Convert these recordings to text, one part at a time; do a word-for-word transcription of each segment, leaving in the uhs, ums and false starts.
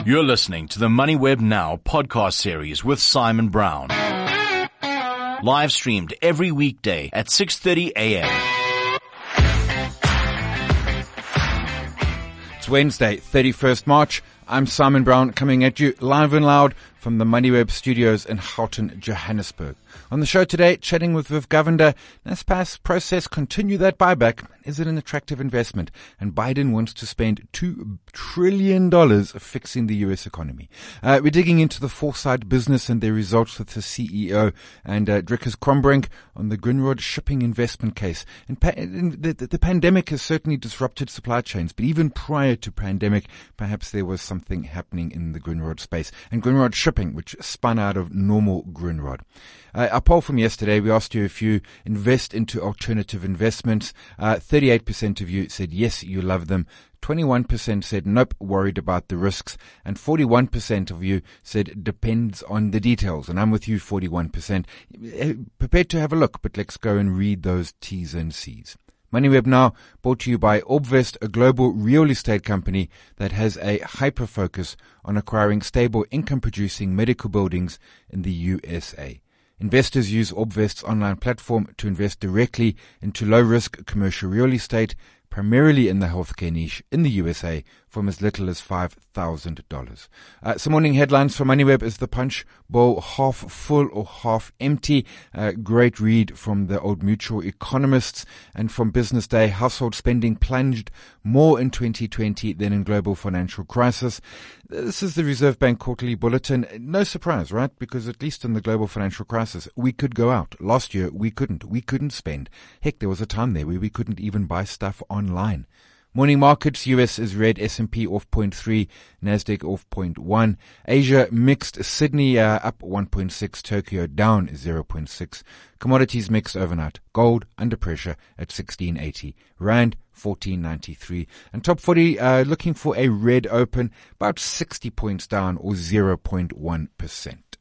You're listening to the MoneyWeb Now podcast series with Simon Brown. Live streamed every weekday at six thirty a.m. It's Wednesday, thirty-first March. I'm Simon Brown, coming at you live and loud from the MoneyWeb studios in Houghton, Johannesburg. On the show today, chatting with Viv Govender. Naspers process continue that buyback. Is it an attractive investment? And Biden wants to spend two trillion dollars fixing the U S economy. Uh, we're digging into the Foresight business and their results with the C E O and uh, Driekus Krombrink on the Grindrod shipping investment case. And pa- the, the, the pandemic has certainly disrupted supply chains, but even prior to pandemic, perhaps there was something happening in the Grindrod space. And Grindrod shipping, which spun out of normal Grindrod. Uh, our poll from yesterday, we asked you if you invest into alternative investments. Uh, thirty-eight percent of you said yes, you love them. twenty-one percent said nope, worried about the risks. And forty-one percent of you said depends on the details. And I'm with you, forty-one percent. Prepared to have a look, but let's go and read those T's and C's. MoneyWeb Now, brought to you by Orbvest, a global real estate company that has a hyper-focus on acquiring stable income-producing medical buildings in the U S A. Investors use Orbvest's online platform to invest directly into low-risk commercial real estate, primarily in the healthcare niche in the U S A, from as little as five thousand dollars. Uh, some morning headlines from MoneyWeb is the Punch Bowl half full or half empty. Uh, great read from the Old Mutual economists. And from Business Day, household spending plunged more in twenty twenty than in global financial crisis. This is the Reserve Bank quarterly bulletin. No surprise, right? Because at least in the global financial crisis, we could go out. Last year, we couldn't. We couldn't spend. Heck, there was a time there where we couldn't even buy stuff online. Morning markets, U S is red, S and P off zero point three, Nasdaq off zero point one. Asia mixed, Sydney uh, up one point six, Tokyo down zero point six. Commodities mixed overnight. Gold under pressure at sixteen eighty. Rand fourteen ninety-three. And top forty uh, looking for a red open, about sixty points down or zero point one percent.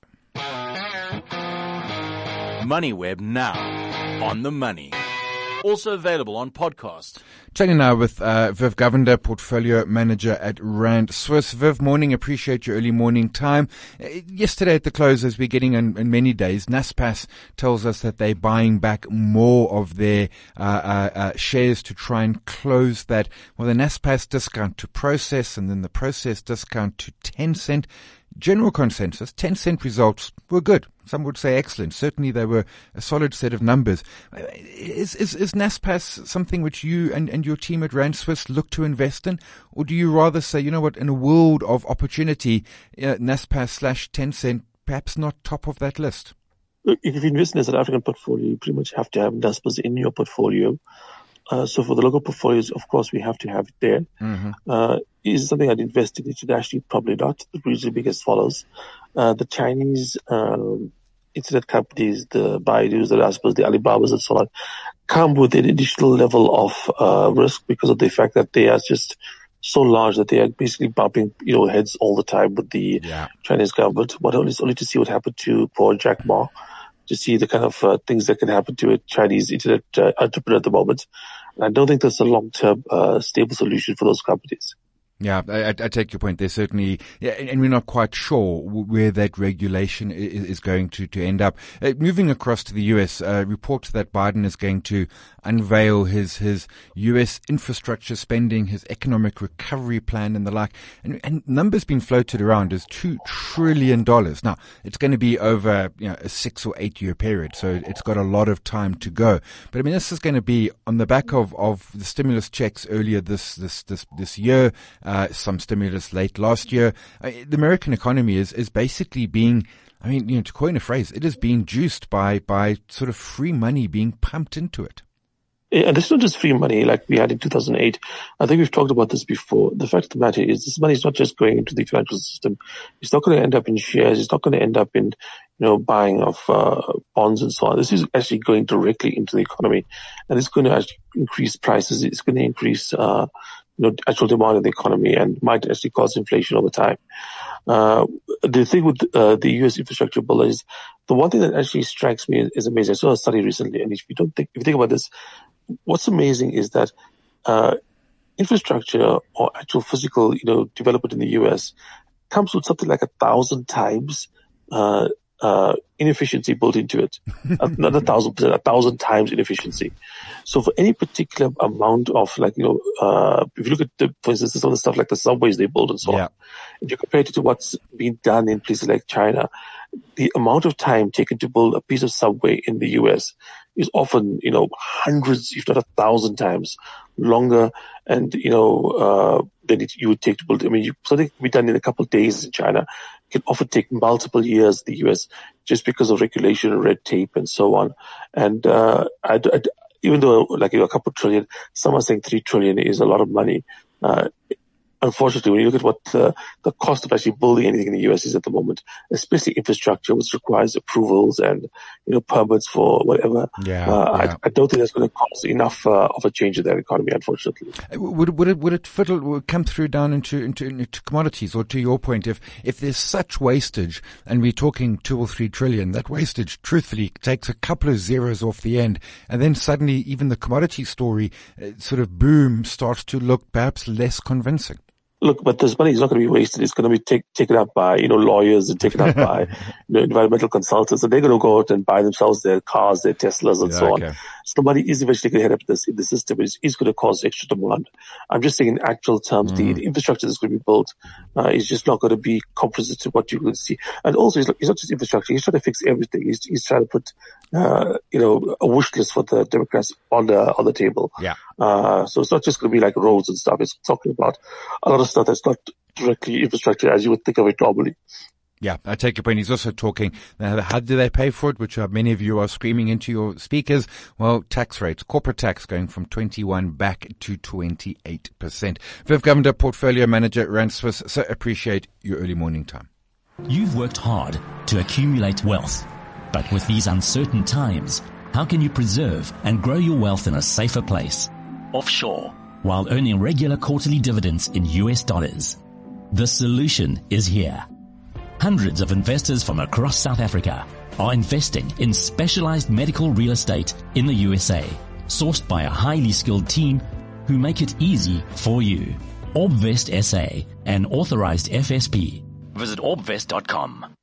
MoneyWeb Now, on the money. Also available on podcast. Chatting now with uh, Viv Govender, Portfolio Manager at Rand Swiss. Viv, morning. Appreciate your early morning time. Uh, yesterday at the close, as we're getting in, in many days, Naspers tells us that they're buying back more of their uh, uh, uh, shares to try and close that, well, the Naspers discount to Process and then the Process discount to Tencent. General consensus, Tencent results were good. Some would say excellent. Certainly they were a solid set of numbers. Is, is, is Naspers something which you and, and your team at Rand Swiss look to invest in? Or do you rather say, you know what, in a world of opportunity, uh, Naspers slash Tencent, perhaps not top of that list? Look, if you invest in a South African portfolio, you pretty much have to have Naspers in your portfolio. Uh, so for the local portfolios, of course, we have to have it there. Mm-hmm. Uh, is it something I'd invest in internationally? Probably not. The reason being as follows. Uh, the Chinese, um, internet companies, the Baidus, the Naspers, the Alibabas and so on, come with an additional level of, uh, risk because of the fact that they are just so large that they are basically bumping, you know, heads all the time with the yeah. Chinese government. But only, only to see what happened to poor Jack Ma, to see the kind of uh, things that can happen to a Chinese internet uh, entrepreneur at the moment. And I don't think that's a long-term uh, stable solution for those companies. Yeah, I, I take your point. There's certainly, yeah, and we're not quite sure where that regulation is, is going to, to end up. Uh, moving across to the U S, uh, reports that Biden is going to unveil his, his U S infrastructure spending, his economic recovery plan and the like. And, and numbers being floated around as two trillion dollars. Now, it's going to be over, you know, a six or eight year period. So it's got a lot of time to go. But I mean, this is going to be on the back of, of the stimulus checks earlier this, this, this, this year. Uh, some stimulus late last year. Uh, the American economy is, is basically being, I mean, you know, to coin a phrase, it is being juiced by, by sort of free money being pumped into it. And this is not just free money like we had in two thousand eight. I think we've talked about this before. The fact of the matter is this money is not just going into the financial system. It's not going to end up in shares. It's not going to end up in, you know, buying of uh, bonds and so on. This is actually going directly into the economy. And it's going to actually increase prices. It's going to increase, uh, you know, actual demand in the economy and might actually cause inflation over time. Uh, the thing with uh, the U S infrastructure bill is the one thing that actually strikes me is amazing. I saw a study recently, and if you don't think, if you think about this, what's amazing is that uh infrastructure or actual physical, you know, development in the U S comes with something like a thousand times uh, uh, inefficiency built into it. uh, not a thousand percent, a thousand times inefficiency. So for any particular amount of, like, you know, uh, if you look at, the, for instance, some of the stuff like the subways they build and so yeah. on, if you compare it to what's being done in places like China, the amount of time taken to build a piece of subway in the U S is often, you know, hundreds, if not a thousand times longer, and, you know, uh, than it, you would take to build. I mean, you, something can be done in a couple of days in China can often take multiple years in the U S just because of regulation and red tape and so on. And, uh, I, I, even though, like, you know, a couple of trillion, some are saying three trillion is a lot of money. Uh, Unfortunately, when you look at what uh, the cost of actually building anything in the U S is at the moment, especially infrastructure, which requires approvals and, you know, permits for whatever, Yeah, uh, yeah. I, I don't think that's going to cause enough uh, of a change in their economy, unfortunately. Would, would it would it fiddle, would come through down into, into into commodities, or to your point, if if there's such wastage, and we're talking two or three trillion, that wastage, truthfully, takes a couple of zeros off the end, and then suddenly even the commodity story, uh, sort of boom, starts to look perhaps less convincing. Look, but this money is not going to be wasted. It's going to be take, taken up by, you know, lawyers and taken up by, you know, environmental consultants. And they're going to go out and buy themselves their cars, their Teslas and Yeah, so okay. on. So the money is eventually going to head up this, in the system. It's, it's going to cause extra demand. I'm just saying in actual terms, mm. the, the infrastructure that's going to be built, uh, is just not going to be comparable to what you're going to see. And also, it's, like, it's not just infrastructure. He's trying to fix everything. He's, he's trying to put, uh, you know, a wish list for the Democrats on the, on the table. Yeah. Uh, so it's not just going to be like roads and stuff. It's talking about a lot of stuff that's not directly infrastructure as you would think of it normally. Yeah, I take your point. He's also talking, uh, how do they pay for it, which uh, many of you are screaming into your speakers. Well, tax rates, corporate tax going from twenty-one back to twenty-eight percent. Viv Govender, Portfolio Manager, Rand Swiss, so appreciate your early morning time. You've worked hard to accumulate wealth, but with these uncertain times, how can you preserve and grow your wealth in a safer place? Offshore, while earning regular quarterly dividends in U S dollars. The solution is here. Hundreds of investors from across South Africa are investing in specialized medical real estate in the U S A, sourced by a highly skilled team who make it easy for you. Orbvest S A, an authorized F S P. Visit orbvest dot com.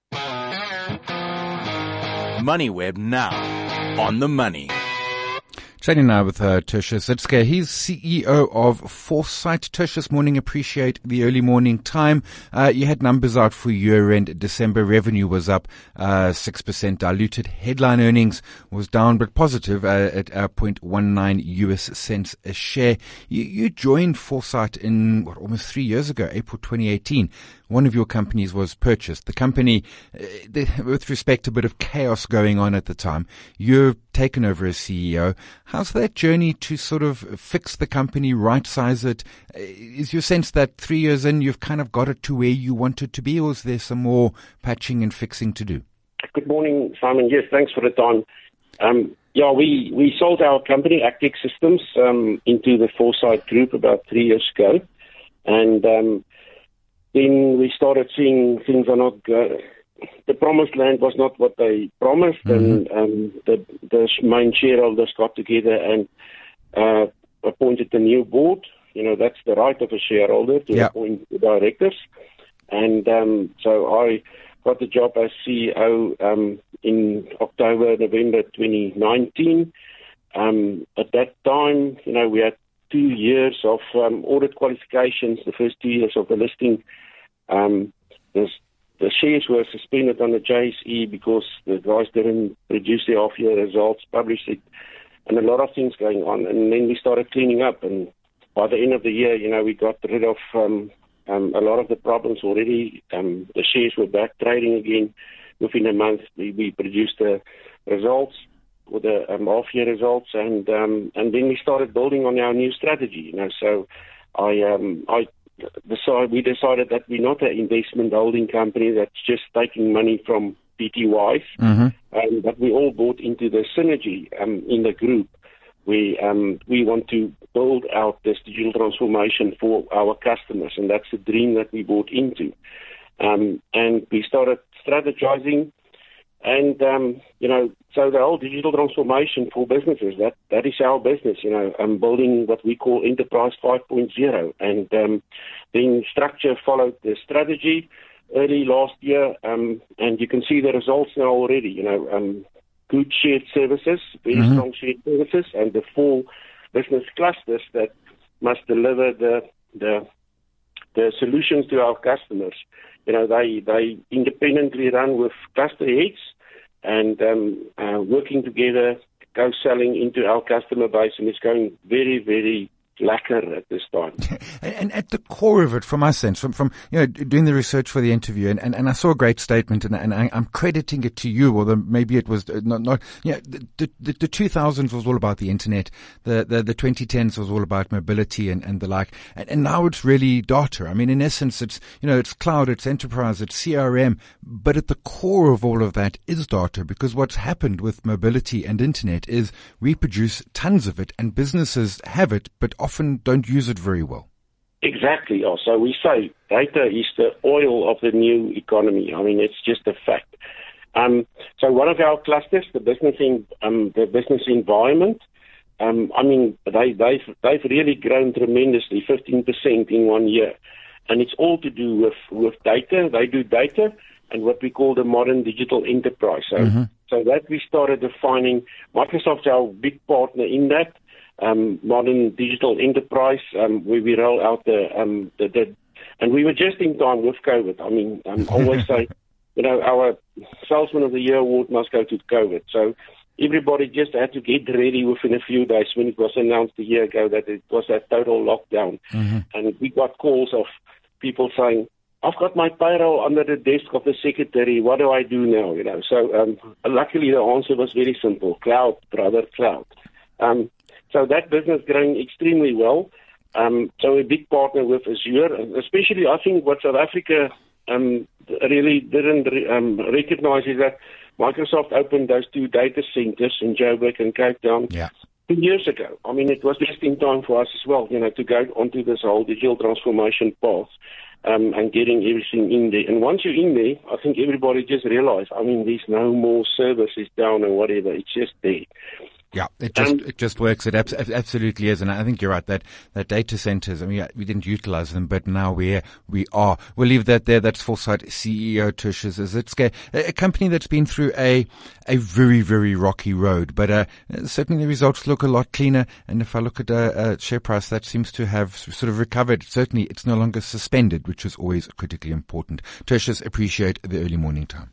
MoneyWeb now on the money. Chatting now with uh, Tertius Zitzke. He's C E O of Foresight. Tertius, morning. Appreciate the early morning time. Uh, you had numbers out for year-end. December revenue was up uh, six percent. Diluted headline earnings was down but positive uh, at uh, zero point one nine U S cents a share. You, you joined Foresight in what, almost three years ago, April twenty eighteen. One of your companies was purchased. The company, uh, the, with respect to a bit of chaos going on at the time, you've taken over as C E O. How's that journey to sort of fix the company, right-size it? Is your sense that three years in, you've kind of got it to where you want it to be, or is there some more patching and fixing to do? Good morning, Simon. Yes, thanks for the time. Um, yeah, we, we sold our company, Actec Systems, um, into the Foresight Group about three years ago. And um, then we started seeing things are not uh, the promised land was not what they promised, mm-hmm. and um, the, the main shareholders got together and uh, appointed a new board. You know, that's the right of a shareholder to yep. appoint the directors. And um, so I got the job as C E O um, in October, November twenty nineteen. Um, at that time, you know, we had two years of um, audit qualifications, the first two years of the listing. Um, there's The shares were suspended on the J S E because the guys didn't produce their half-year results, publish it, and a lot of things going on. And then we started cleaning up, and by the end of the year, you know, we got rid of um, um, a lot of the problems already. Um, the shares were back trading again. Within a month, we, we produced the results, or the um, half-year results, and um, and then we started building on our new strategy. You know, so I um, I. Decide, we decided that we're not an investment holding company that's just taking money from P T Ys, mm-hmm. um, but we all bought into the synergy um, in the group. We um, we want to build out this digital transformation for our customers, and that's the dream that we bought into. Um, and we started strategizing, and um, you know, so the whole digital transformation for businesses, that that is our business. You know, I'm building what we call Enterprise five point oh, and um, then structure followed the strategy. early last year, um, and you can see the results now already. You know, um, good shared services, very mm-hmm. strong shared services, and the four business clusters that must deliver the the the solutions to our customers. You know, they they independently run with cluster heads and um, uh, working together, go selling into our customer base, and it's going very, very lacquer at this time. and, and at the core of it, from my sense, from, from you know, doing the research for the interview, and, and, and I saw a great statement, and, and I, I'm crediting it to you, although maybe it was not, not you know, the, the, the two thousands was all about the internet, the, the, the twenty tens was all about mobility and, and the like, and, and now it's really data. I mean, in essence, it's, you know, it's cloud, it's enterprise, it's C R M, but at the core of all of that is data, because what's happened with mobility and internet is we produce tons of it, and businesses have it, but often don't use it very well. Exactly. Also, we say data is the oil of the new economy. I mean, it's just a fact. Um, so one of our clusters, the business in, um, the business environment, um, I mean, they, they've they've really grown tremendously, fifteen percent in one year, and it's all to do with with data. They do data and what we call the modern digital enterprise. So, mm-hmm. so that we started defining. Microsoft's our big partner in that. Um, modern digital enterprise, um, where we roll out the, um, the, the, and we were just in time with COVID. I mean, I um, always say, you know, our Salesman of the Year award must go to COVID. So everybody just had to get ready within a few days when it was announced a year ago that it was a total lockdown. Mm-hmm. And we got calls of people saying, I've got my payroll under the desk of the secretary. What do I do now? You know, so, um, luckily the answer was very simple. Cloud, brother, cloud. Um, So that business growing extremely well. Um, so a big partner with Azure, especially I think what South Africa um, really didn't um, recognize is that Microsoft opened those two data centers in Joburg and Cape Town yeah. two years ago. I mean, it was just in time for us as well, you know, to go onto this whole digital transformation path um, and getting everything in there. And once you're in there, I think everybody just realized, I mean, there's no more services down or whatever. It's just there. Yeah, it just um, it just works. It abs- absolutely is, and I think you're right. That that data centers. I mean, we didn't utilize them, but now we we are. We'll leave that there. That's Foresight C E O Tertius Zitske, a, a company that's been through a a very very rocky road, but uh, certainly the results look a lot cleaner. And if I look at a uh, uh, share price, that seems to have sort of recovered. Certainly, it's no longer suspended, which is always critically important. Tertius, appreciate the early morning time.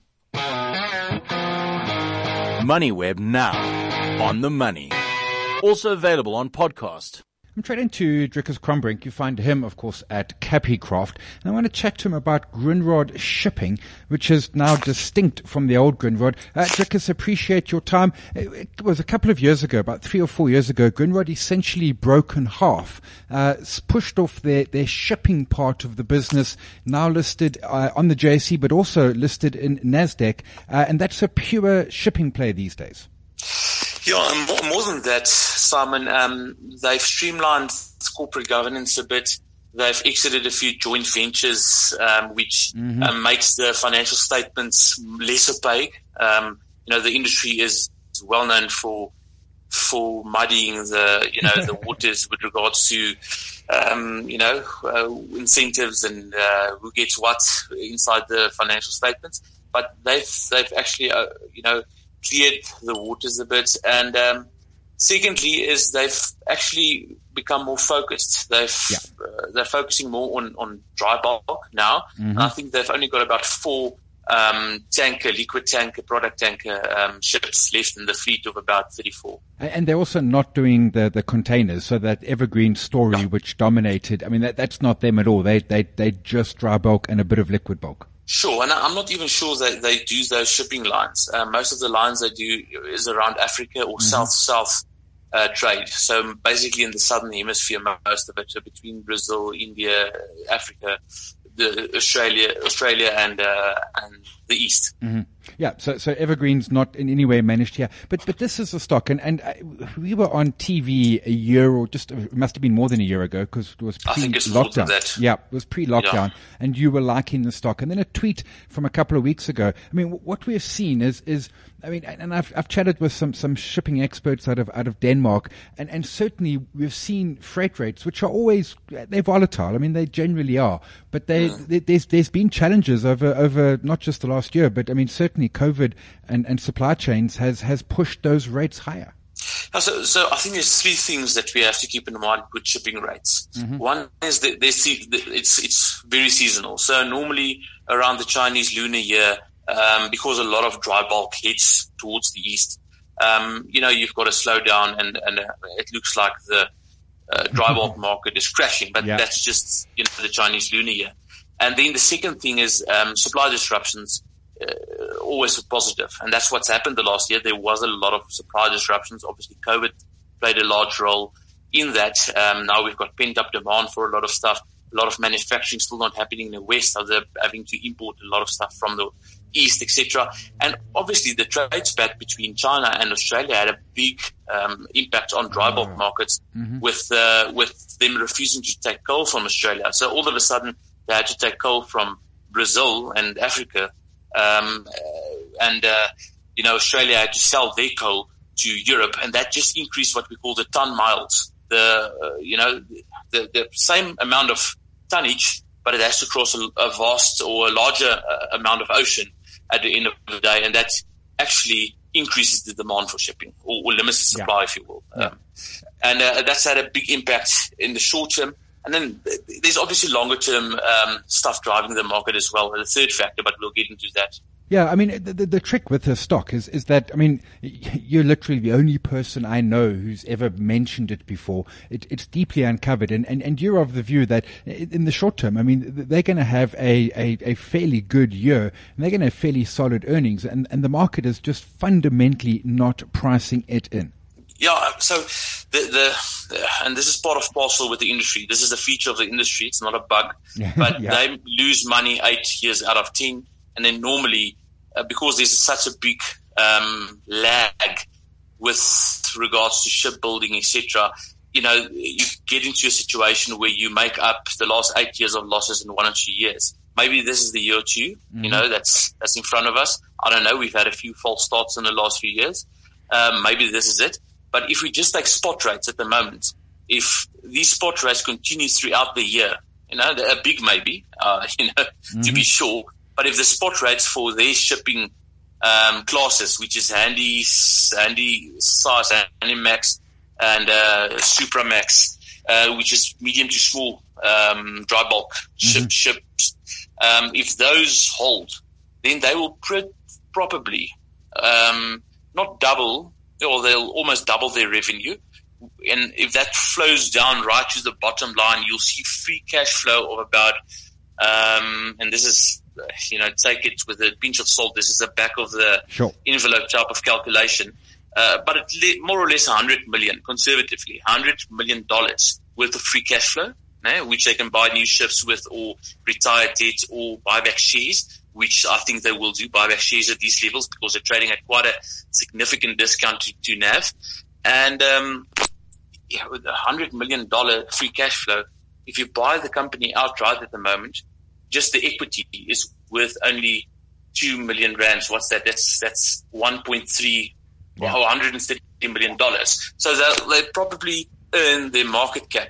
MoneyWeb now. On the money. Also available on podcast. I'm trading to Drickus Crombrink. You find him, of course, at Capicraft. And I want to chat to him about Grindrod Shipping, which is now distinct from the old Grindrod. Uh, Drickus, appreciate your time. It, it was a couple of years ago, about three or four years ago, Grindrod essentially broke in half, uh, pushed off their, their shipping part of the business, now listed uh, on the J S E, but also listed in NASDAQ. Uh, and that's a pure shipping play these days. Yeah, more, more than that, Simon. Um, they've streamlined corporate governance a bit. They've exited a few joint ventures, um, which mm-hmm. um, makes the financial statements less opaque. Um, you know, the industry is well known for for muddying the you know the waters with regards to um, you know uh, incentives and uh, who gets what inside the financial statements. But they've they've actually uh, you know. cleared the waters a bit, and um, secondly is they've actually become more focused. They've yeah. uh, they're focusing more on, on dry bulk now. Mm-hmm. And I think they've only got about four um, tanker, liquid tanker, product tanker um, ships left in the fleet of about thirty-four. And they're also not doing the, the containers, so that evergreen story no. which dominated. I mean, that, that's not them at all. They they they just dry bulk and a bit of liquid bulk. Sure, and I'm not even sure that they do those shipping lines. Uh, most of the lines they do is around Africa or mm-hmm. south-south uh, trade. So basically in the southern hemisphere, most of it, so between Brazil, India, Africa, the Australia, Australia, and uh, and the east. Mm-hmm. Yeah, so so Evergreen's not in any way managed here, but but this is a stock, and and uh, we were on T V a year or just it must have been more than a year ago because it was pre-lockdown. Yeah, it was pre-lockdown, yeah. And you were liking the stock, and then a tweet from a couple of weeks ago. I mean, what we've seen is is I mean, and I've I've chatted with some some shipping experts out of out of Denmark, and and certainly we've seen freight rates which are always they're volatile. I mean, they generally are, but they, mm. they there's there's been challenges over over not just the last year, but I mean certainly COVID and, and supply chains has, has pushed those rates higher. So, so I think there's three things that we have to keep in mind with shipping rates. Mm-hmm. One is that they see it's it's very seasonal. So normally around the Chinese Lunar Year, um, because a lot of dry bulk heads towards the east, um, you know, you've got a slowdown, and and uh, it looks like the uh, dry bulk market is crashing. But yeah. That's just you know the Chinese Lunar Year. And then the second thing is um, supply disruptions. Uh, always positive, and that's what's happened the last year. There was a lot of supply disruptions. Obviously, COVID played a large role in that. Um, now we've got pent-up demand for a lot of stuff. A lot of manufacturing still not happening in the West, so they're having to import a lot of stuff from the East, et cetera. And obviously, the trade spat between China and Australia had a big um, impact on dry bulk oh. markets, mm-hmm. with uh, with them refusing to take coal from Australia. So all of a sudden, they had to take coal from Brazil and Africa. Um, and, uh, you know, Australia had to sell their coal to Europe, and that just increased what we call the ton miles. The, uh, you know, the, the same amount of tonnage, but it has to cross a, a vast or a larger uh, amount of ocean at the end of the day. And that actually increases the demand for shipping, or, or limits the supply, yeah. if you will. Yeah. Um, and, uh, that's had a big impact in the short term. And then there's obviously longer term um, stuff driving the market as well, the third factor, but we'll get into that. Yeah, I mean, the, the, the trick with the stock is, is that, I mean, you're literally the only person I know who's ever mentioned it before. It, it's deeply uncovered. And, and, and you're of the view that in the short term, I mean, they're going to have a, a, a fairly good year, and they're going to have fairly solid earnings. And, and the market is just fundamentally not pricing it in. Yeah, so the, the, the and this is part of parcel with the industry. This is a feature of the industry. It's not a bug, but yeah. They lose money eight years out of ten. And then normally, uh, because there's such a big um, lag with regards to shipbuilding, et cetera, you know, you get into a situation where you make up the last eight years of losses in one or two years. Maybe this is the year two. Mm-hmm. You know, that's that's in front of us. I don't know. We've had a few false starts in the last few years. Um, maybe this is it. But if we just take spot rates at the moment, if these spot rates continue throughout the year, you know, a big maybe, uh, you know, mm-hmm. to be sure. But if the spot rates for their shipping um, classes, which is handy, handy size, handy max, and uh, Supramax, uh, which is medium to small um, dry bulk mm-hmm. ship, ships, um, if those hold, then they will pr- probably um, not double, or they'll almost double their revenue. And if that flows down right to the bottom line, you'll see free cash flow of about, um, and this is, you know, take it with a pinch of salt. This is the back of the sure. envelope type of calculation. Uh, but it's le- more or less one hundred million, conservatively, one hundred million dollars worth of free cash flow, eh, which they can buy new ships with, or retire debt, or buy back shares, which I think they will do, buy back shares at these levels, because they're trading at quite a significant discount to, to N A V. And, um, yeah, with a one hundred million dollars free cash flow, if you buy the company outright at the moment, just the equity is worth only two million rands. What's that? That's, that's one point three, yeah. or one hundred thirty million dollars. So they'll, they'll probably earn their market cap,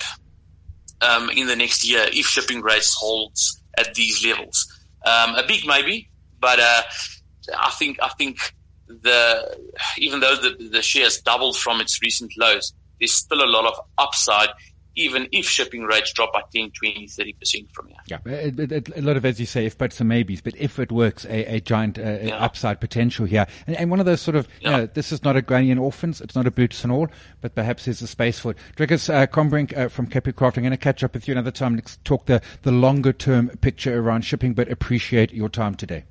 um, in the next year if shipping rates holds at these levels. Um, a big maybe, but, uh, I think, I think the, even though the, the shares doubled from its recent lows, there's still a lot of upside, even if shipping rates drop by ten, twenty, thirty percent from here. Yeah, a, a, a lot of, as you say, if buts and maybes, but if it works, a, a giant uh, yeah. upside potential here. And, and one of those sort of, yeah. you know, this is not a granny and orphans, it's not a boots and all, but perhaps there's a space for it. Driekus uh, Combrink uh, from Capicraft, I'm going to catch up with you another time. Let's talk the, the longer term picture around shipping, but appreciate your time today.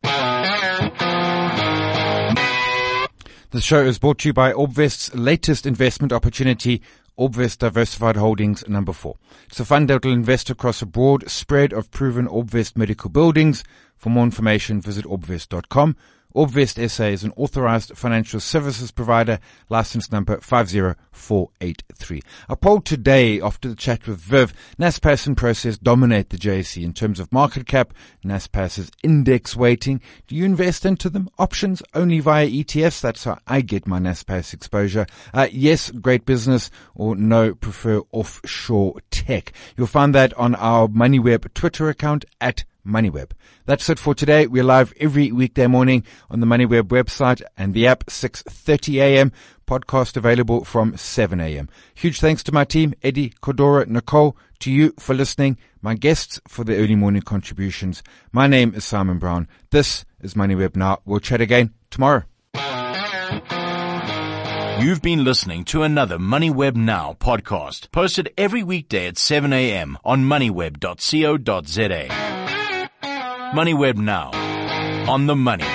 The show is brought to you by Orbvest's latest investment opportunity, Orbvest Diversified Holdings number four. It's a fund that will invest across a broad spread of proven Orbvest medical buildings. For more information, visit orbvest dot com Orbvest S A is an authorized financial services provider, license number five zero four eight three. A poll today after the chat with Viv. Naspers and Prosus dominate the J S E in terms of market cap. Naspers' index weighting. Do you invest into them? Options only via E T Fs. That's how I get my Naspers exposure. Uh, yes, great business, or no, prefer offshore tech. You'll find that on our MoneyWeb Twitter account at MoneyWeb. That's it for today. We're live every weekday morning on the MoneyWeb website and the app, six thirty a.m. Podcast available from seven a.m. Huge thanks to my team, Eddie, Kodora, Nicole, to you for listening, my guests for the early morning contributions. My name is Simon Brown. This is MoneyWeb Now. We'll chat again tomorrow. You've been listening to another MoneyWeb Now podcast, posted every weekday at seven a.m. on moneyweb dot co dot za. MoneyWeb Now, on the money.